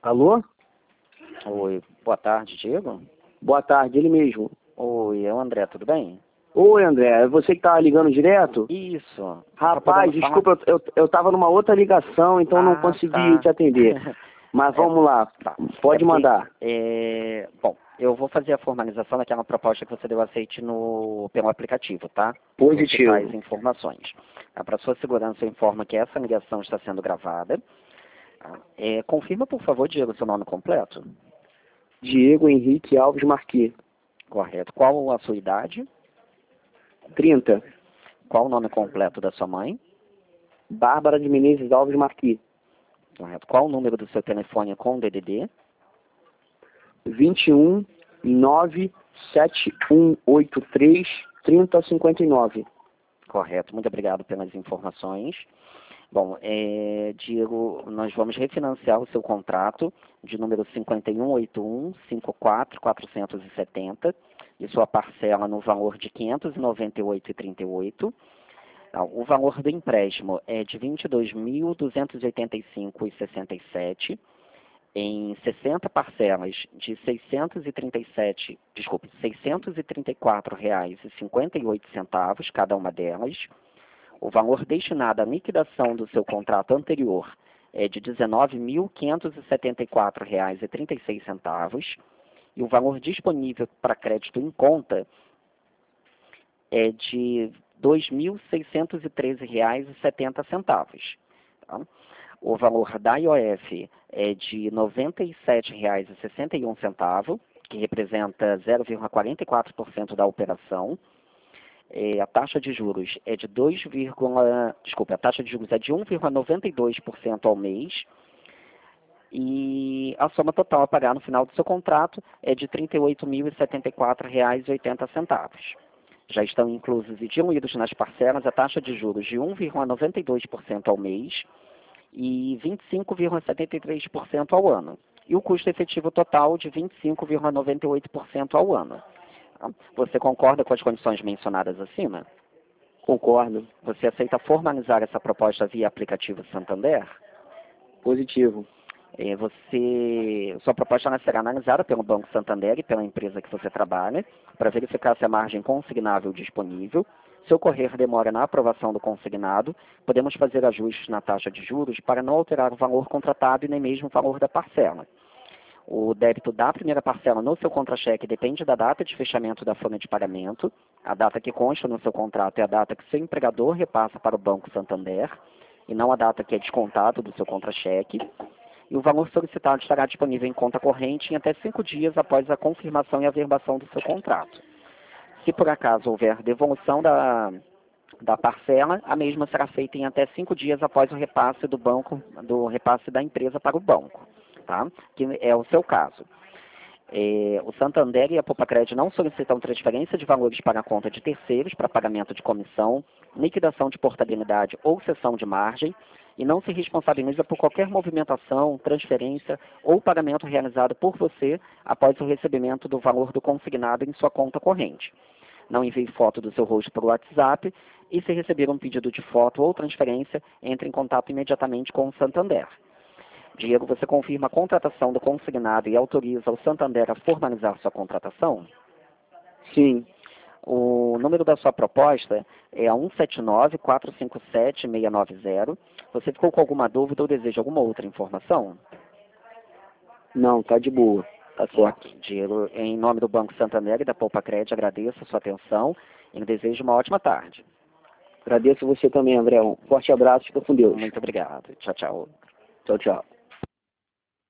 Alô? Oi, boa tarde, Diego. Boa tarde, ele mesmo. Oi, é o André, tudo bem? Oi, André, é você que tá ligando direto? Isso. Rapaz, desculpa, eu tava numa outra ligação, então não consegui te atender. Mas vamos lá, pode mandar. Bom, eu vou fazer a formalização daquela proposta que você deu aceite pelo aplicativo, tá? Positivo. Principais informações. Para sua segurança, eu informo que essa ligação está sendo gravada. Confirma, por favor, Diego, seu nome completo. Diego Henrique Alves Marquis. Correto. Qual a sua idade? 30. Qual o nome completo da sua mãe? Bárbara de Menezes Alves Marquis. Correto. Qual o número do seu telefone com DDD? 21 97183 3059. Correto. Muito obrigado pelas informações. Bom, Diego, nós vamos refinanciar o seu contrato de número 5181-54470 e sua parcela no valor de R$ 598,38. O valor do empréstimo é de R$ 22.285,67 em 60 parcelas de R$ 634,58 cada uma delas. O valor destinado à liquidação do seu contrato anterior é de R$ 19.574,36 e o valor disponível para crédito em conta é de R$ 2.613,70. Tá? O valor da IOF é de R$ 97,61, que representa 0,44% da operação. A taxa de juros é de a taxa de juros é de 1,92% ao mês e a soma total a pagar no final do seu contrato é de R$ 38.074,80. Já estão inclusos e diluídos nas parcelas a taxa de juros de 1,92% ao mês e 25,73% ao ano, e o custo efetivo total de 25,98% ao ano. Você concorda com as condições mencionadas acima? Concordo. Você aceita formalizar essa proposta via aplicativo Santander? Positivo. Sua proposta será analisada pelo Banco Santander e pela empresa que você trabalha para verificar se a margem consignável disponível. Se ocorrer demora na aprovação do consignado, podemos fazer ajustes na taxa de juros para não alterar o valor contratado e nem mesmo o valor da parcela. O débito da primeira parcela no seu contra-cheque depende da data de fechamento da folha de pagamento. A data que consta no seu contrato é a data que seu empregador repassa para o Banco Santander e não a data que é descontado do seu contra-cheque. E o valor solicitado estará disponível em conta corrente em até 5 dias após a confirmação e averbação do seu contrato. Se por acaso houver devolução da parcela, a mesma será feita em até 5 dias após o repasse do repasse da empresa para o banco, tá? Que é o seu caso. O Santander e a Poupa-Cred não solicitam transferência de valores para a conta de terceiros para pagamento de comissão, liquidação de portabilidade ou cessão de margem e não se responsabiliza por qualquer movimentação, transferência ou pagamento realizado por você após o recebimento do valor do consignado em sua conta corrente. Não envie foto do seu rosto para o WhatsApp e, se receber um pedido de foto ou transferência, entre em contato imediatamente com o Santander. Diego, você confirma a contratação do consignado e autoriza o Santander a formalizar sua contratação? Sim. O número da sua proposta é a 179-457-690. Você ficou com alguma dúvida ou deseja alguma outra informação? Não, tá de boa. Tá certo. Diego, em nome do Banco Santander e da Poupa-Cred, agradeço a sua atenção e desejo uma ótima tarde. Agradeço você também, André. Um forte abraço, fica com Deus. Muito obrigado. Tchau, tchau. Tchau, tchau.